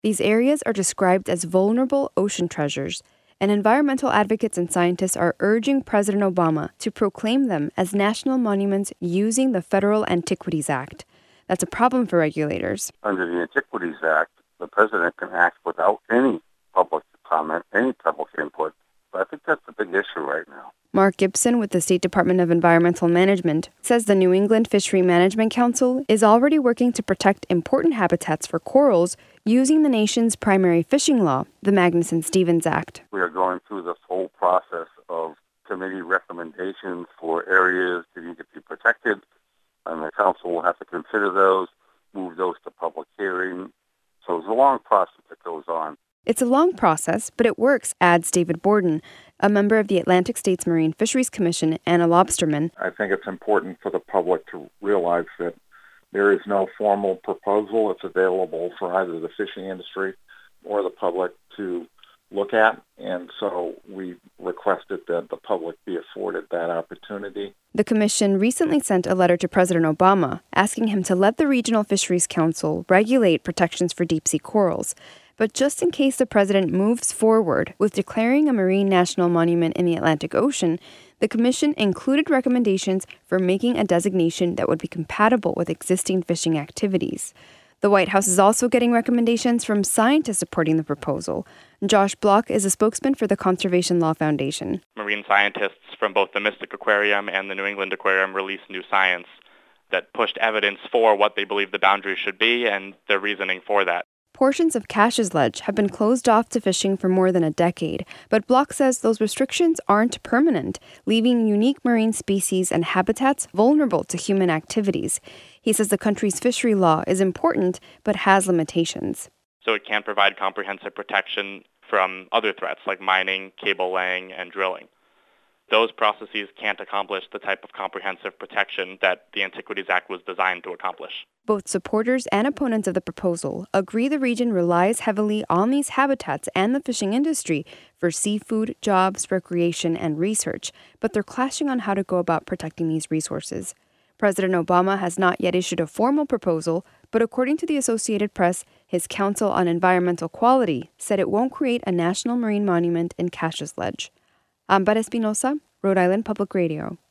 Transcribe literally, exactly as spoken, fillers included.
These areas are described as vulnerable ocean treasures, and environmental advocates and scientists are urging President Obama to proclaim them as national monuments using the Federal Antiquities Act. That's a problem for regulators. Under the Antiquities Act, the president can act without any public comment, any public input. But I think that's the big issue right now. Mark Gibson with the State Department of Environmental Management says the New England Fishery Management Council is already working to protect important habitats for corals using the nation's primary fishing law, the Magnuson-Stevens Act. We are going through this whole process of committee recommendations for areas that need to be protected, and the council will have to consider those, move those to public hearing. So it's a long process that goes on. It's a long process, but it works, adds David Borden, a member of the Atlantic States Marine Fisheries Commission and a lobsterman. I think it's important for the public to realize that there is no formal proposal that's available for either the fishing industry or the public to look at, and so we requested that the public be afforded that opportunity. The commission recently sent a letter to President Obama asking him to let the Regional Fisheries Council regulate protections for deep-sea corals. But just in case the president moves forward with declaring a marine national monument in the Atlantic Ocean, the commission included recommendations for making a designation that would be compatible with existing fishing activities. The White House is also getting recommendations from scientists supporting the proposal. Josh Block is a spokesman for the Conservation Law Foundation. Marine scientists from both the Mystic Aquarium and the New England Aquarium released new science that pushed evidence for what they believe the boundaries should be and their reasoning for that. Portions of Cash's Ledge have been closed off to fishing for more than a decade, but Block says those restrictions aren't permanent, leaving unique marine species and habitats vulnerable to human activities. He says the country's fishery law is important, but has limitations. So it can't provide comprehensive protection from other threats like mining, cable laying, and drilling. Those processes can't accomplish the type of comprehensive protection that the Antiquities Act was designed to accomplish. Both supporters and opponents of the proposal agree the region relies heavily on these habitats and the fishing industry for seafood, jobs, recreation, and research, but they're clashing on how to go about protecting these resources. President Obama has not yet issued a formal proposal, but according to the Associated Press, his Council on Environmental Quality said it won't create a national marine monument in Cash's Ledge. I'm Beth Espinosa, Rhode Island Public Radio.